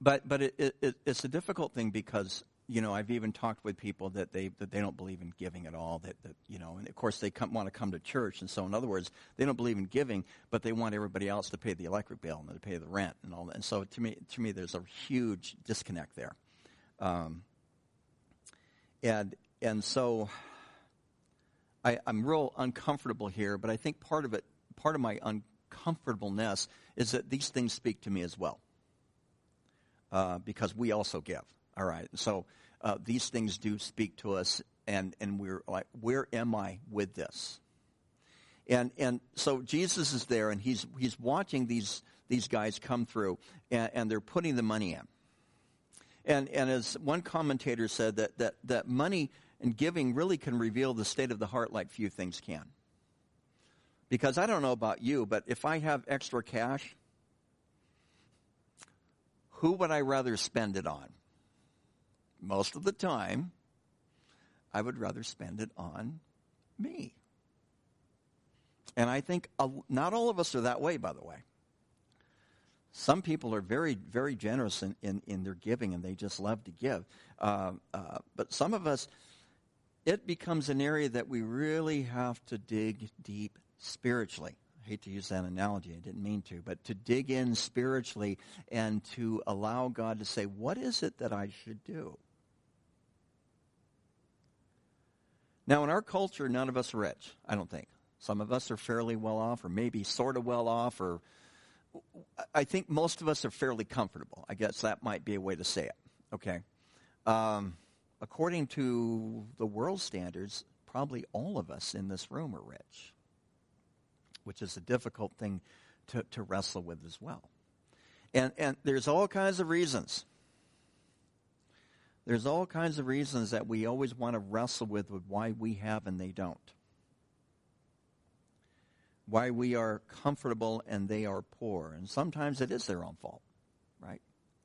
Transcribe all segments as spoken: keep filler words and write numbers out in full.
but but it, it, it, it's a difficult thing because, you know, I've even talked with people that they that they don't believe in giving at all. That, that you know, and of course they come, want to come to church, and so in other words, they don't believe in giving, but they want everybody else to pay the electric bill and to pay the rent and all that. And so to me, to me, there's a huge disconnect there. Um, and and so I, I'm real uncomfortable here, but I think part of it, part of my uncomfortableness, is that these things speak to me as well, uh, because we also give. All right, so uh, these things do speak to us, and, and we're like, where am I with this? And and so Jesus is there, and he's he's watching these these guys come through, and, and they're putting the money in. And and as one commentator said, that, that that money and giving really can reveal the state of the heart like few things can. Because I don't know about you, but if I have extra cash, who would I rather spend it on? Most of the time, I would rather spend it on me. And I think uh, not all of us are that way, by the way. Some people are very, very generous in, in, in their giving, and they just love to give. Uh, uh, but some of us, it becomes an area that we really have to dig deep spiritually. I hate to use that analogy. I didn't mean to. But to dig in spiritually and to allow God to say, what is it that I should do? Now, in our culture, none of us are rich, I don't think. Some of us are fairly well off, or maybe sort of well off, or I think most of us are fairly comfortable. I guess that might be a way to say it. Okay. Um, according to the world standards, probably all of us in this room are rich, which is a difficult thing to, to wrestle with as well. And and there's all kinds of reasons. There's all kinds of reasons that we always want to wrestle with, with why we have and they don't. Why we are comfortable and they are poor. And sometimes it is their own fault, right?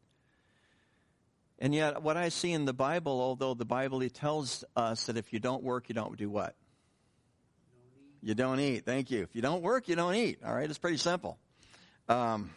And yet what I see in the Bible, although the Bible it tells us that if you don't work, you don't do what? You don't eat. Thank you. If you don't work, you don't eat. All right? It's pretty simple. Um,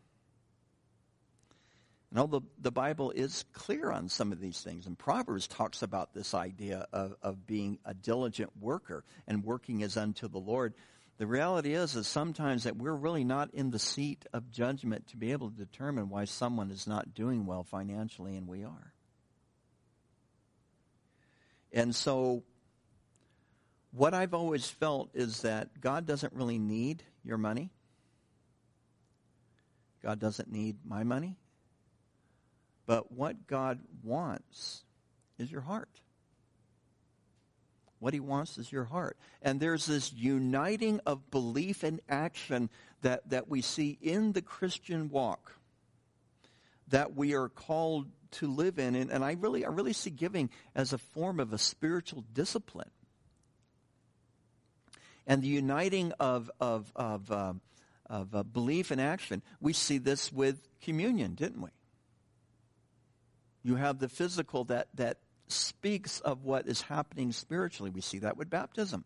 and although the Bible is clear on some of these things, and Proverbs talks about this idea of, of being a diligent worker and working as unto the Lord, the reality is, is sometimes that we're really not in the seat of judgment to be able to determine why someone is not doing well financially and we are. And so what I've always felt is that God doesn't really need your money. God doesn't need my money. But what God wants is your heart. What he wants is your heart. And there's this uniting of belief and action that, that we see in the Christian walk that we are called to live in. And, and I really I really see giving as a form of a spiritual discipline. And the uniting of of of, uh, of uh, belief and action, we see this with communion, didn't we? You have the physical that that speaks of what is happening spiritually. We see that with baptism.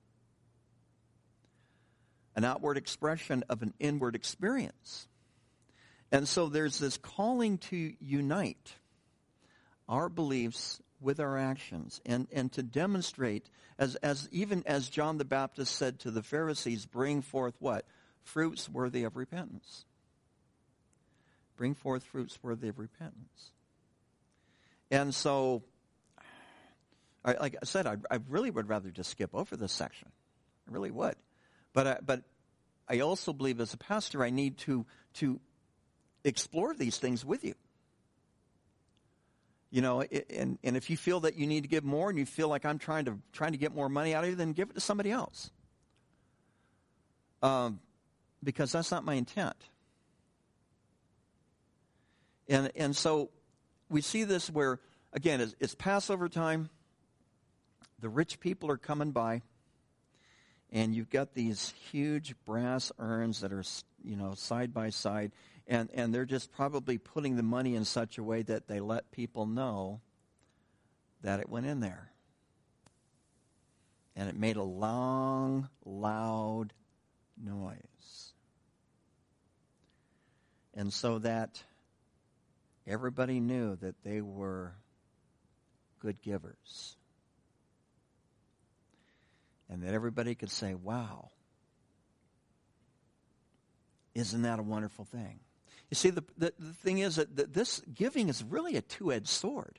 An outward expression of an inward experience. And so there's this calling to unite our beliefs with our actions and, and to demonstrate, as, as even as John the Baptist said to the Pharisees, bring forth what? Fruits worthy of repentance. Bring forth fruits worthy of repentance. And so, I, like I said, I, I really would rather just skip over this section. I really would. But I, but I also believe as a pastor I need to to explore these things with you. You know, and, and if you feel that you need to give more and you feel like I'm trying to trying to get more money out of you, then give it to somebody else. Um, because that's not my intent. And and so we see this where, again, it's, it's Passover time. The rich people are coming by. And you've got these huge brass urns that are, you know, side by side. And, and they're just probably putting the money in such a way that they let people know that it went in there. And it made a long, loud noise. And so that everybody knew that they were good givers. And that everybody could say, wow, isn't that a wonderful thing? You see, the, the, the thing is that, that this giving is really a two-edged sword.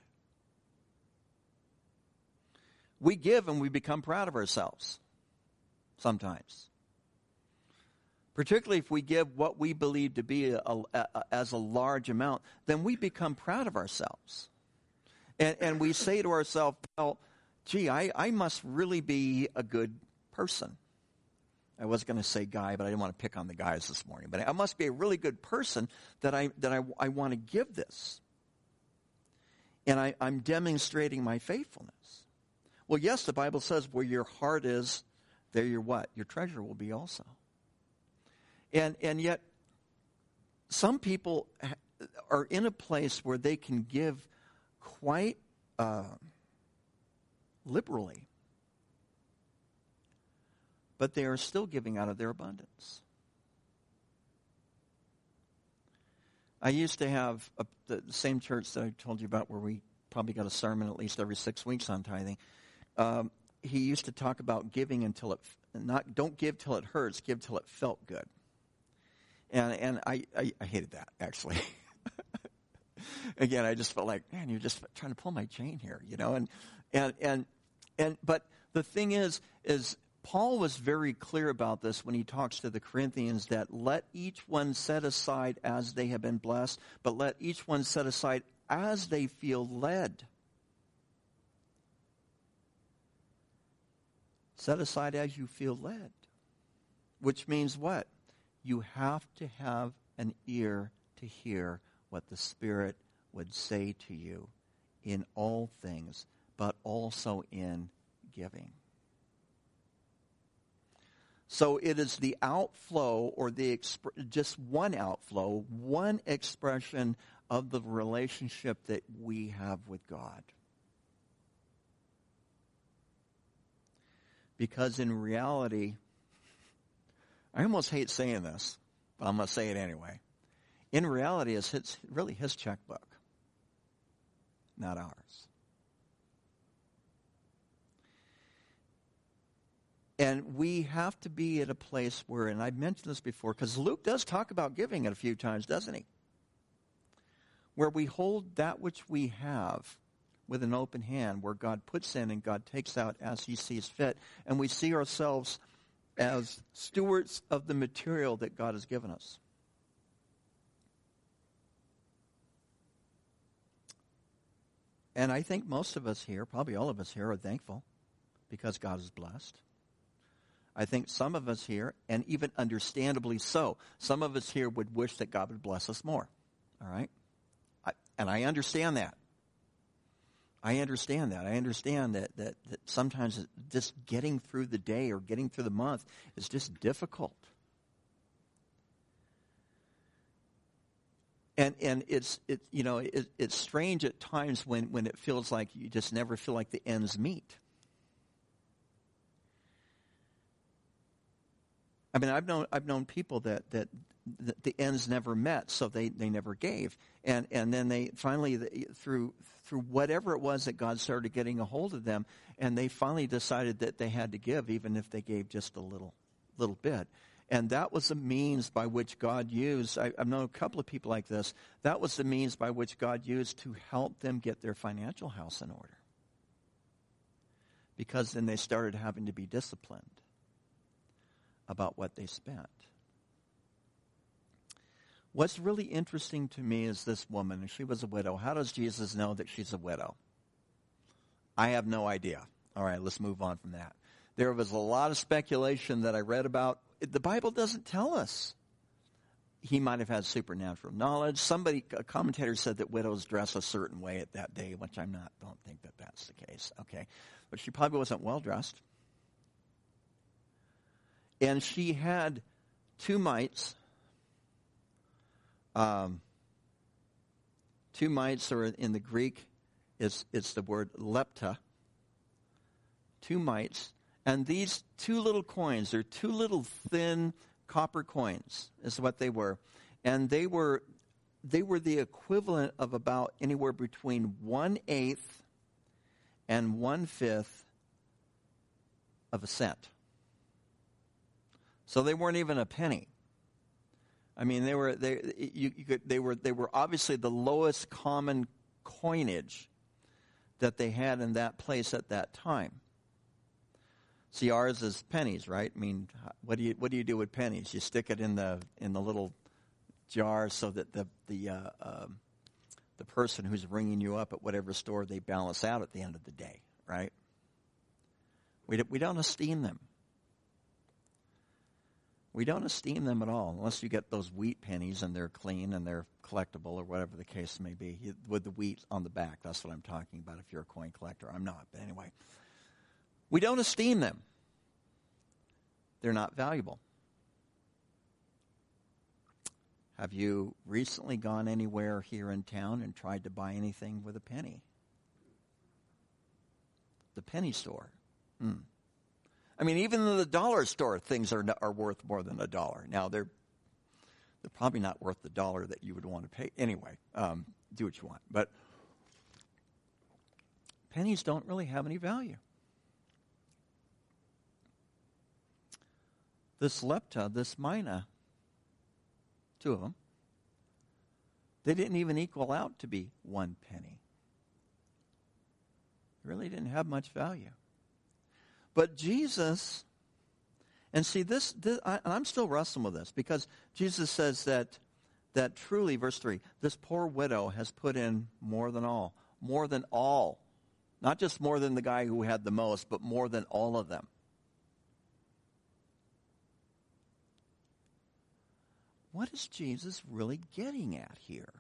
We give and we become proud of ourselves sometimes. Particularly if we give what we believe to be a, a, a, as a large amount, then we become proud of ourselves. And, and we say to ourselves, well, gee, I, I must really be a good person. I was going to say guy, but I didn't want to pick on the guys this morning. But I must be a really good person that I that I, I want to give this. And I, I'm demonstrating my faithfulness. Well, yes, the Bible says where your heart is, there your what? Your treasure will be also. And and yet, some people are in a place where they can give quite uh, liberally, but they are still giving out of their abundance. I used to have a, the same church that I told you about where we probably got a sermon at least every six weeks on tithing. Um, he used to talk about giving until it, not don't give till it hurts, give till it felt good. And and I, I, I hated that, actually. Again, I just felt like, man, you're just trying to pull my chain here, you know. And and and and but the thing is, is Paul was very clear about this when he talks to the Corinthians, that let each one set aside as they have been blessed, but let each one set aside as they feel led. Set aside as you feel led. Which means what? You have to have an ear to hear what the Spirit would say to you in all things, but also in giving. So it is the outflow, or the exp- just one outflow, one expression of the relationship that we have with God. Because in reality, I almost hate saying this, but I'm going to say it anyway. In reality, it's his, really his checkbook, not ours. And we have to be at a place where, and I've mentioned this before, because Luke does talk about giving it a few times, doesn't he? Where we hold that which we have with an open hand, where God puts in and God takes out as he sees fit, and we see ourselves as stewards of the material that God has given us. And I think most of us here, probably all of us here, are thankful because God is blessed. I think some of us here, and even understandably so, some of us here would wish that God would bless us more. All right? I, and I understand that. I understand that. I understand that, that, that sometimes just getting through the day or getting through the month is just difficult. And and it's it you know it, it's strange at times when, when it feels like you just never feel like the ends meet. I mean, I've known I've known people that, that, that the ends never met, so they, they never gave, and and then they finally through through whatever it was that God started getting a hold of them, and they finally decided that they had to give, even if they gave just a little little bit, and that was the means by which God used. I, I've known a couple of people like this. That was the means by which God used to help them get their financial house in order, because then they started having to be disciplined about what they spent. What's really interesting to me is this woman, and she was a widow. How does Jesus know that she's a widow? I have no idea. All right, let's move on from that. There was a lot of speculation that I read about. The Bible doesn't tell us. He might have had supernatural knowledge. Somebody, a commentator said that widows dress a certain way at that day, which I'm not, don't think that that's the case. Okay, but she probably wasn't well dressed. And she had two mites. Um, two mites, or in the Greek, it's, it's the word lepta. Two mites. And these two little coins, they're two little thin copper coins, is what they were. And they were they were the equivalent of about anywhere between one-eighth and one-fifth of a cent. So they weren't even a penny. I mean, they were they you, you could, they were they were obviously the lowest common coinage that they had in that place at that time. See, ours is pennies, right? I mean, what do you what do you do with pennies? You stick it in the in the little jar so that the the uh, uh, the person who's ringing you up at whatever store, they balance out at the end of the day, right? We do, we don't esteem them. We don't esteem them at all, unless you get those wheat pennies and they're clean and they're collectible or whatever the case may be. You, with the wheat on the back, that's what I'm talking about if you're a coin collector. I'm not, but anyway. We don't esteem them. They're not valuable. Have you recently gone anywhere here in town and tried to buy anything with a penny? The penny store. Hmm. I mean, even in the dollar store, things are are worth more than a dollar. Now, they're they're probably not worth the dollar that you would want to pay. Anyway, um, do what you want. But pennies don't really have any value. This lepta, this mina, two of them, they didn't even equal out to be one penny. They really didn't have much value. But Jesus, and see this, this I, I'm still wrestling with this, because Jesus says that that truly, verse three, this poor widow has put in more than all, more than all. Not just more than the guy who had the most, but more than all of them. What is Jesus really getting at here?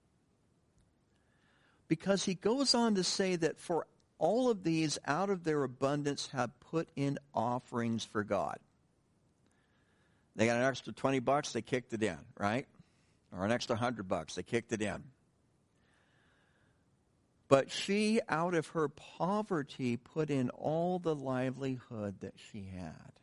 Because he goes on to say that for all of these, out of their abundance, have put in offerings for God. They got an extra twenty bucks, they kicked it in, right? Or an extra one hundred bucks, they kicked it in. But she, out of her poverty, put in all the livelihood that she had.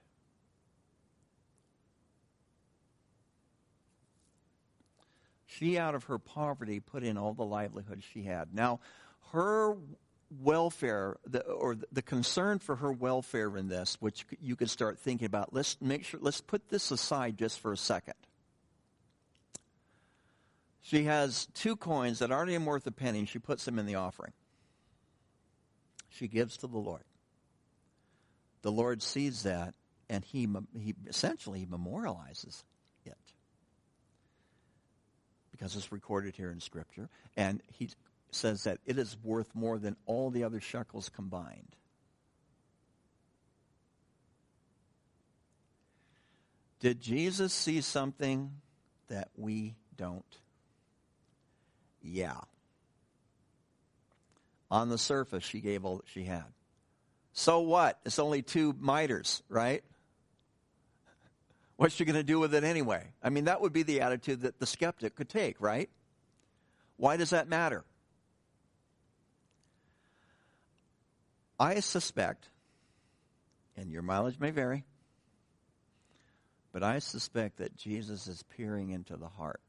She, out of her poverty, put in all the livelihood she had. Now, her welfare, the, or the concern for her welfare in this, which you could start thinking about, let's make sure, let's put this aside just for a second. She has two coins that aren't even worth a penny, and she puts them in the offering. She gives to the Lord. The Lord sees that, and he, he essentially memorializes it. Because it's recorded here in Scripture, and he says that it is worth more than all the other shekels combined. Did Jesus see something that we don't? Yeah. On the surface, she gave all that she had. So what? It's only two miters, right? What's she going to do with it anyway? I mean, that would be the attitude that the skeptic could take, right? Why does that matter? I suspect, and your mileage may vary, but I suspect that Jesus is peering into the heart.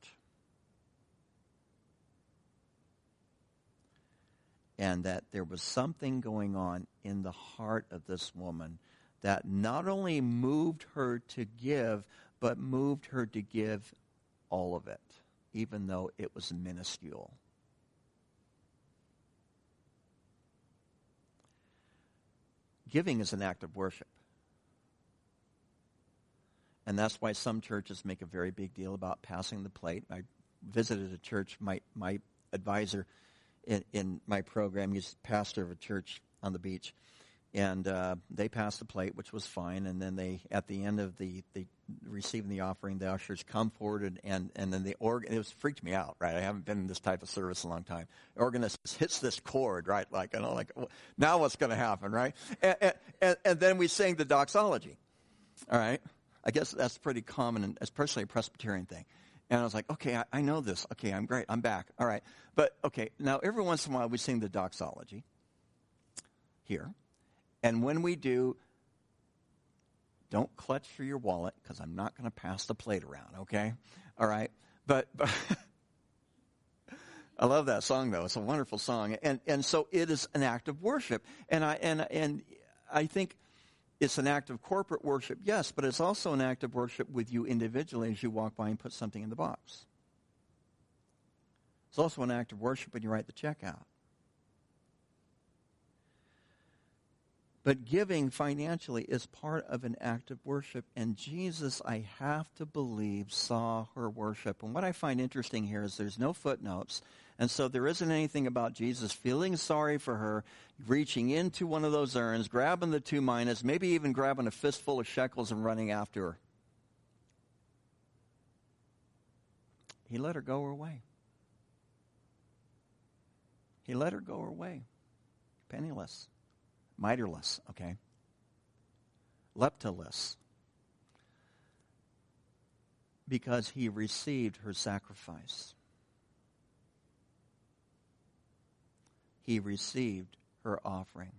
And that there was something going on in the heart of this woman that not only moved her to give, but moved her to give all of it, even though it was minuscule. Giving is an act of worship. And that's why some churches make a very big deal about passing the plate. I visited a church, my, my advisor in, in my program, he's pastor of a church on the beach. And uh, they passed the plate, which was fine. And then they, at the end of the, the receiving the offering, the ushers come forward and, and, and then the organ, it was freaked me out, right? I haven't been in this type of service in a long time. The organist hits this chord, right? Like, you know, like, now what's going to happen, right? And, and, and then we sing the doxology, all right? I guess that's pretty common, and especially a Presbyterian thing. And I was like, okay, I, I know this. Okay, I'm great. I'm back. All right. But, okay, now every once in a while we sing the doxology here. And when we do, don't clutch for your wallet, because I'm not going to pass the plate around, okay? All right? But, but I love that song, though. It's a wonderful song. And and so it is an act of worship. And I and and I think it's an act of corporate worship, yes, but it's also an act of worship with you individually as you walk by and put something in the box. It's also an act of worship when you write the check out. But giving financially is part of an act of worship. And Jesus, I have to believe, saw her worship. And what I find interesting here is there's no footnotes. And so there isn't anything about Jesus feeling sorry for her, reaching into one of those urns, grabbing the two minas, maybe even grabbing a fistful of shekels and running after her. He let her go her way. He let her go her way. Penniless. Mitreless, okay? Leptaless. Because he received her sacrifice. He received her offering.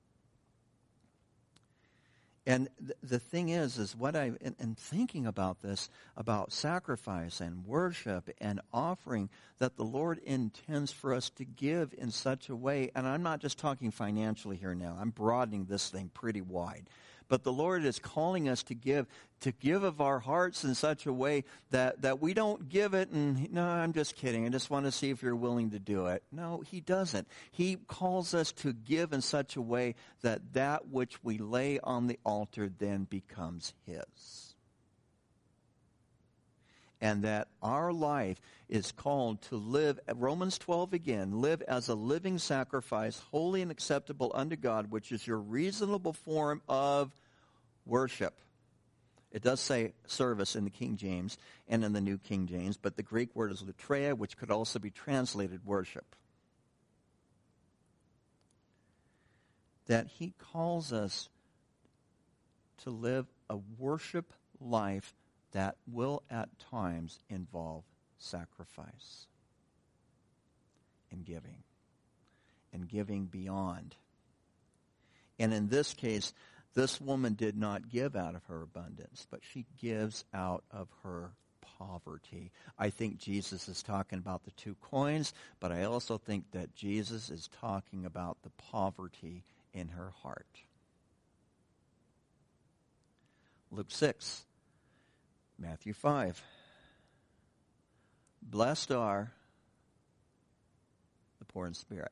And th- the thing is, is what I, in, in thinking about this, about sacrifice and worship and offering, that the Lord intends for us to give in such a way, and I'm not just talking financially here now, I'm broadening this thing pretty wide. But the Lord is calling us to give, to give of our hearts in such a way that, that we don't give it and, no, I'm just kidding. I just want to see if you're willing to do it. No, he doesn't. He calls us to give in such a way that that which we lay on the altar then becomes his. And that our life is called to live, Romans twelve again, live as a living sacrifice, holy and acceptable unto God, which is your reasonable form of worship. It does say service in the King James and in the New King James, but the Greek word is latreia, which could also be translated worship. That he calls us to live a worship life that will at times involve sacrifice and giving, and giving beyond. And in this case, this woman did not give out of her abundance, but she gives out of her poverty. I think Jesus is talking about the two coins, but I also think that Jesus is talking about the poverty in her heart. Luke six. Matthew five. Blessed are the poor in spirit.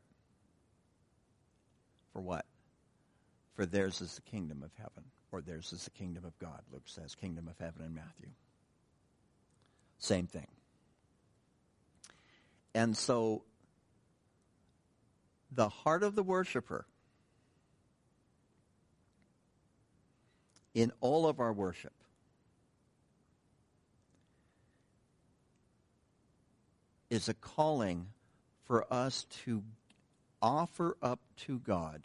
For what? For theirs is the kingdom of heaven. Or theirs is the kingdom of God. Luke says kingdom of heaven in Matthew. Same thing. And so the heart of the worshiper in all of our worship is a calling for us to offer up to God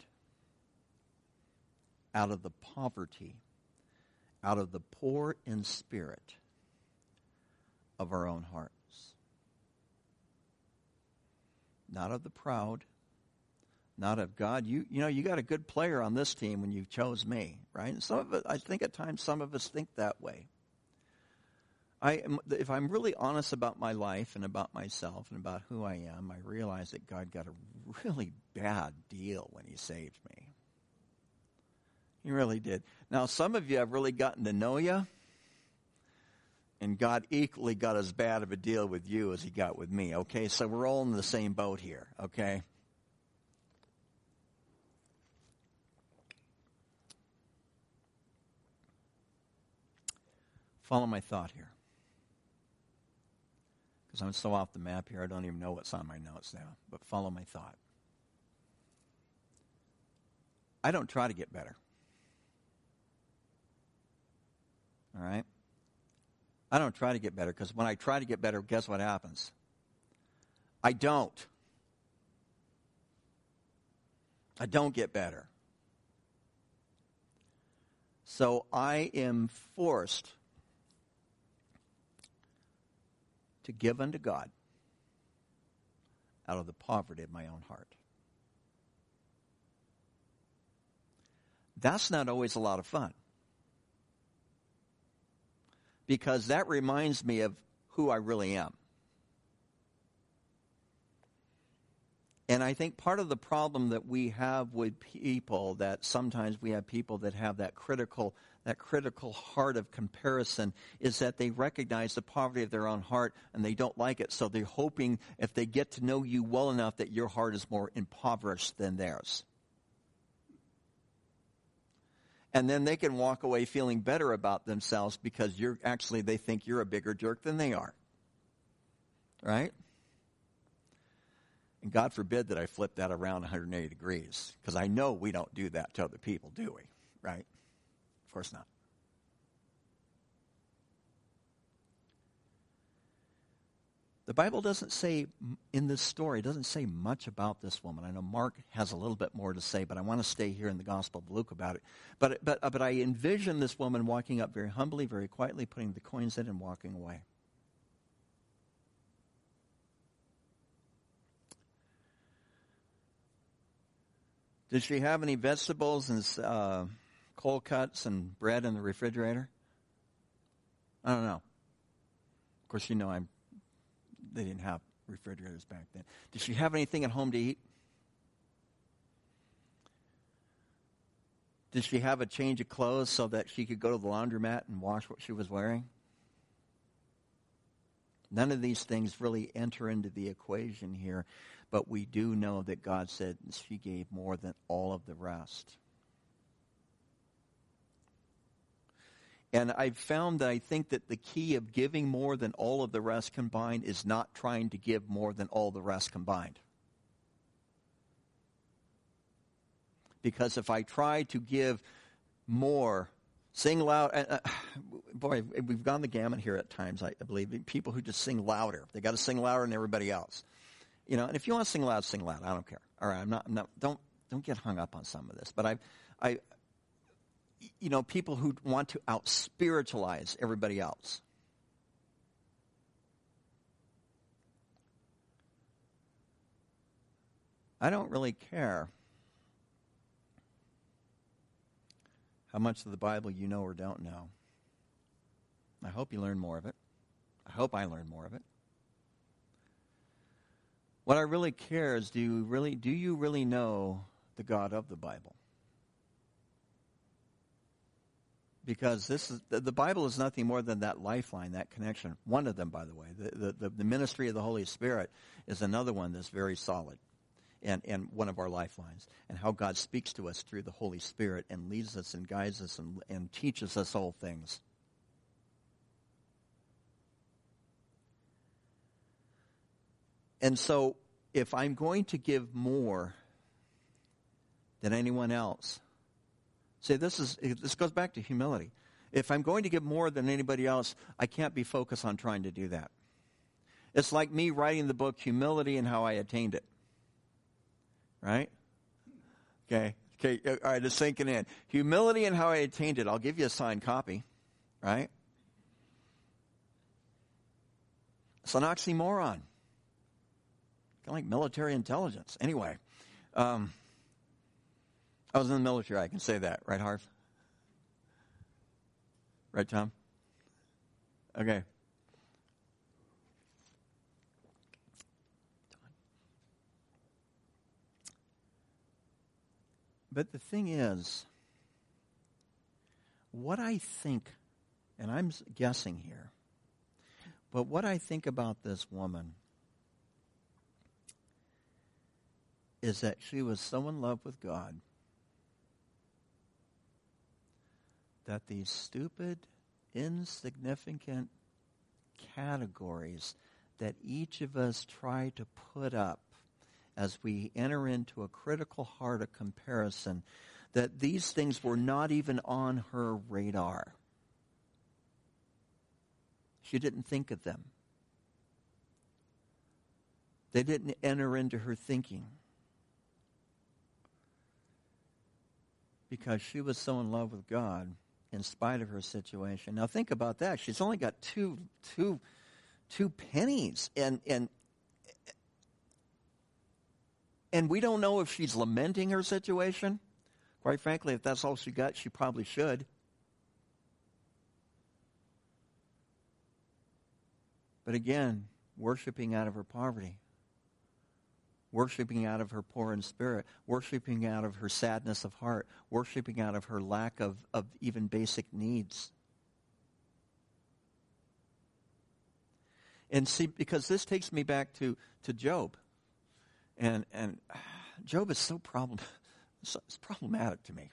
out of the poverty, out of the poor in spirit of our own hearts. Not of the proud, not of God. You you know, you got a good player on this team when you chose me, right? And some of it, I think at times some of us think that way. I am, if I'm really honest about my life and about myself and about who I am, I realize that God got a really bad deal when he saved me. He really did. Now, some of you have really gotten to know you, and God equally got as bad of a deal with you as he got with me, okay? So we're all in the same boat here, okay? Follow my thought here. Because I'm so off the map here, I don't even know what's on my notes now. But follow my thought. I don't try to get better. All right? I don't try to get better, because when I try to get better, guess what happens? I don't. I don't get better. So I am forced to give unto God out of the poverty of my own heart. That's not always a lot of fun, because that reminds me of who I really am. And I think part of the problem that we have with people, that sometimes we have people that have that critical that critical heart of comparison, is that they recognize the poverty of their own heart and they don't like it. So they're hoping if they get to know you well enough that your heart is more impoverished than theirs. And then they can walk away feeling better about themselves because you're actually, they think you're a bigger jerk than they are. Right? And God forbid that I flip that around one hundred eighty degrees, because I know we don't do that to other people, do we? Right? Of course not. The Bible doesn't say, in this story, it doesn't say much about this woman. I know Mark has a little bit more to say, but I want to stay here in the Gospel of Luke about it. But, but, but I envision this woman walking up very humbly, very quietly, putting the coins in and walking away. Did she have any vegetables and uh, cold cuts and bread in the refrigerator? I don't know. Of course, you know I'm. They didn't have refrigerators back then. Did she have anything at home to eat? Did she have a change of clothes so that she could go to the laundromat and wash what she was wearing? None of these things really enter into the equation here, but we do know that God said she gave more than all of the rest. And I've found that I think that the key of giving more than all of the rest combined is not trying to give more than all the rest combined. Because if I try to give more, sing loud, uh, boy, we've gone the gamut here at times, I believe. People who just sing louder. They got to sing louder than everybody else. You know, and if you want to sing loud, sing loud. I don't care. All right, I'm not, I'm not don't don't get hung up on some of this. But I I you know, people who want to out-spiritualize everybody else. I don't really care how much of the Bible you know or don't know. I hope you learn more of it. I hope I learn more of it. What I really care is, do you really, do you really know the God of the Bible? Because this is, the Bible is nothing more than that lifeline, that connection. One of them, by the way. The, the, the ministry of the Holy Spirit is another one that's very solid, and, and one of our lifelines. And how God speaks to us through the Holy Spirit and leads us and guides us and, and teaches us all things. And so, if I'm going to give more than anyone else, see, this is this goes back to humility. If I'm going to give more than anybody else, I can't be focused on trying to do that. It's like me writing the book Humility and How I Attained It. Right? Okay. Okay. All right, it's sinking in. Humility and How I Attained It. I'll give you a signed copy. Right? It's an oxymoron. Kind of like military intelligence. Anyway. Um, I was in the military, I can say that. Right, Harv? Right, Tom? Okay. But the thing is, what I think, and I'm guessing here, but what I think about this woman is that she was so in love with God that these stupid, insignificant categories that each of us try to put up as we enter into a critical heart of comparison, that these things were not even on her radar. She didn't think of them. They didn't enter into her thinking. Because she was so in love with God in spite of her situation. Now think about that. She's only got two, two, two pennies, and and and we don't know if she's lamenting her situation. Quite frankly, if that's all she got, she probably should. But again, worshiping out of her poverty. worshiping out of her poor in spirit, worshiping out of her sadness of heart, worshiping out of her lack of, of even basic needs. And see, because this takes me back to, to Job. And and Job is so problem, so, it's problematic to me.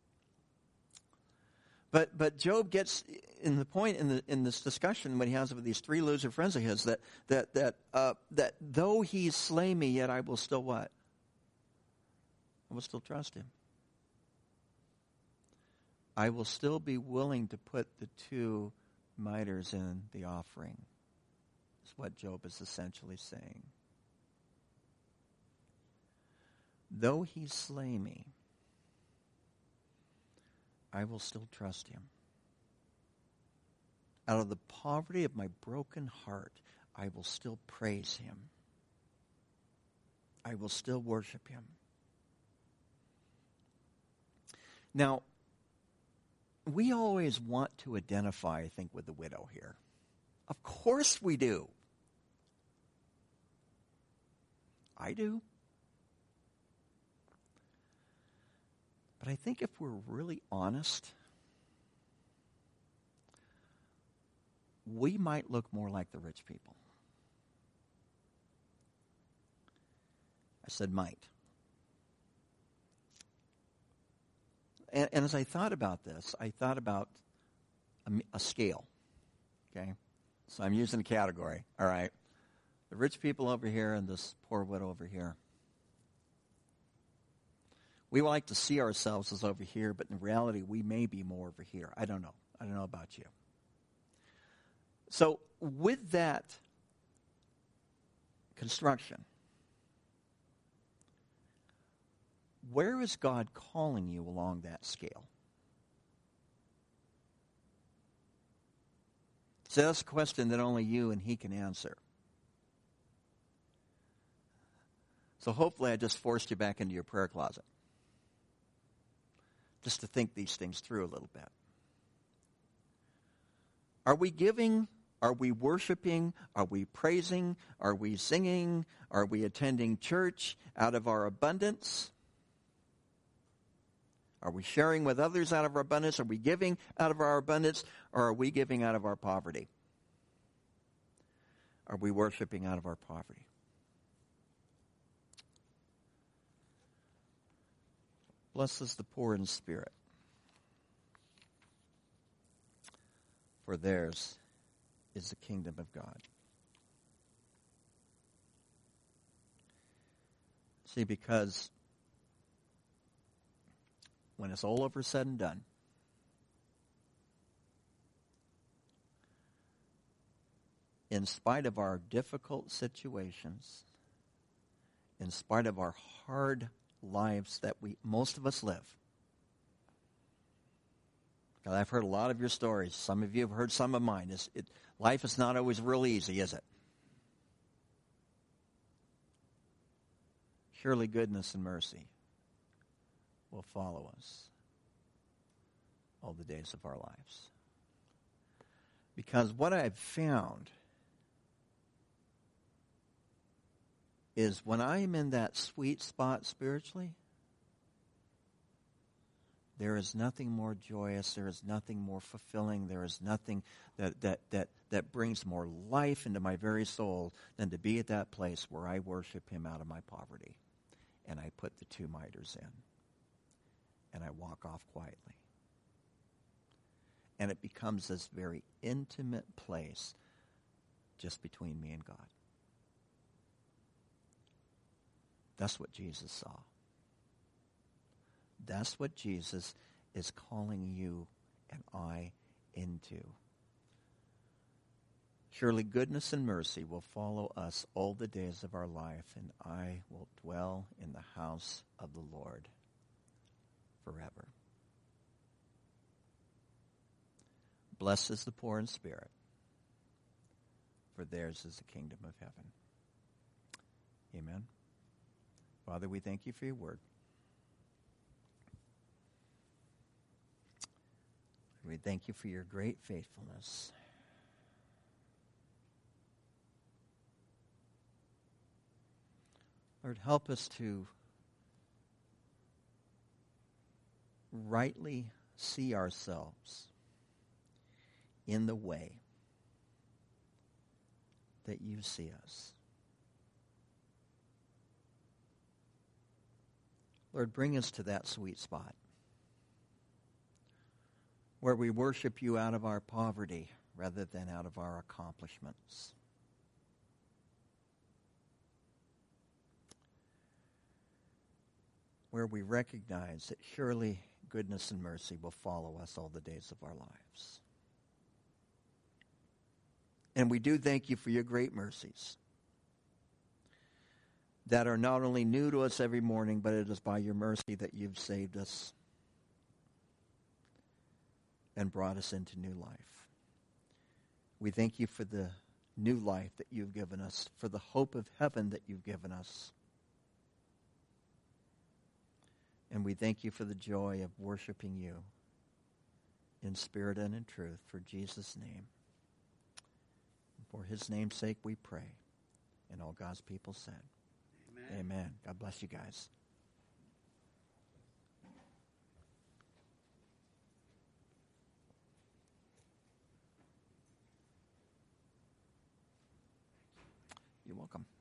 But but Job gets in the point in the in this discussion when he has with these three loser friends of his that that that uh, that though he slay me, yet I will still what? I will still trust him. I will still be willing to put the two miters in the offering. That's what Job is essentially saying. Though he slay me, I will still trust him. Out of the poverty of my broken heart, I will still praise him. I will still worship him. Now, we always want to identify, I think, with the widow here. Of course we do. I do. But I think if we're really honest, we might look more like the rich people. I said might. And, and as I thought about this, I thought about a, a scale. Okay? So I'm using a category. All right. The rich people over here and this poor widow over here. We like to see ourselves as over here, but in reality, we may be more over here. I don't know. I don't know about you. So with that construction, where is God calling you along that scale? So that's a question that only you and he can answer. So hopefully I just forced you back into your prayer closet. Just to think these things through a little bit. Are we giving? Are we worshiping? Are we praising? Are we singing? Are we attending church out of our abundance? Are we sharing with others out of our abundance? Are we giving out of our abundance? Or are we giving out of our poverty? Are we worshiping out of our poverty? Blessed is the poor in spirit, for theirs is the kingdom of God. See, because when it's all over said and done, in spite of our difficult situations, in spite of our hard lives that we most of us live. I've heard a lot of your stories. Some of you have heard some of mine. It's, it, life is not always real easy, is it? Surely goodness and mercy will follow us all the days of our lives. Because what I've found is when I'm in that sweet spot spiritually, there is nothing more joyous, there is nothing more fulfilling, there is nothing that, that, that, that brings more life into my very soul than to be at that place where I worship him out of my poverty. And I put the two miters in. And I walk off quietly. And it becomes this very intimate place just between me and God. That's what Jesus saw. That's what Jesus is calling you and I into. Surely goodness and mercy will follow us all the days of our life, and I will dwell in the house of the Lord forever. Blessed is the poor in spirit, for theirs is the kingdom of heaven. Amen. Father, we thank you for your word. We thank you for your great faithfulness. Lord, help us to rightly see ourselves in the way that you see us. Lord, bring us to that sweet spot where we worship you out of our poverty rather than out of our accomplishments. Where we recognize that surely goodness and mercy will follow us all the days of our lives. And we do thank you for your great mercies that are not only new to us every morning, but it is by your mercy that you've saved us and brought us into new life. We thank you for the new life that you've given us, for the hope of heaven that you've given us. And we thank you for the joy of worshiping you in spirit and in truth, for Jesus' name. For his name's sake we pray. And all God's people said, Amen. Amen. God bless you guys. You're welcome.